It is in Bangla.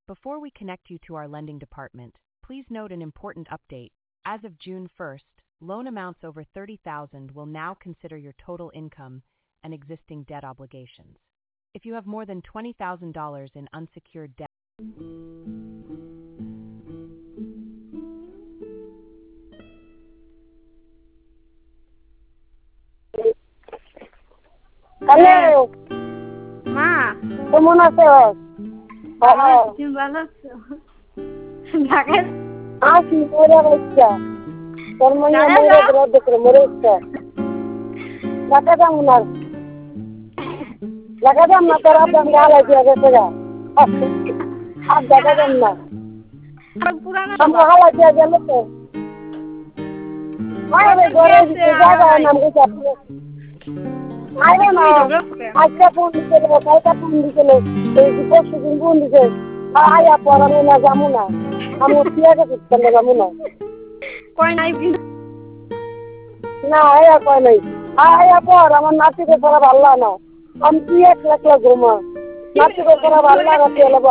Before we connect you to our lending department, please note an important update. As of June 1st, loan amounts over $30,000 will now consider your total income and existing debt obligations. If you have more than $20,000 in unsecured debt, hello, মা কেমন আছো? ভালো আছি, তুমি ভালো আছো? ঢাকায় আছি মরে গেছে। তোর মনে ঢাকায় মরে যাও? গেছে দেখে মরে গেছে। ঢাকা যাবো না। ঢাকা যাম না, তোর আব্বাম গালা দিয়ে গেছে গা। আর ঢাকা যাম না। পুরানো আমরা হালা দিয়ে গেল তো। মায়ের ঘরে দিতে জায়গায় নাম গেছে আপনি। আইলো না। আজকে ফোন দিছিল, কালকে ফোন দিছিল। এই যে পরশু দিন ফোন দিছে। আয়া পড়াবো না, যাবো না। আমি পিয়াকে করতে যাবো না। কয় নাই না আয়া কয় নাই। আয়া পর আমার নাতিকে পড়া ভালো না। আমি কি একলা একলা ঘুমা। নাতিকে পড়া ভালো লাগাতে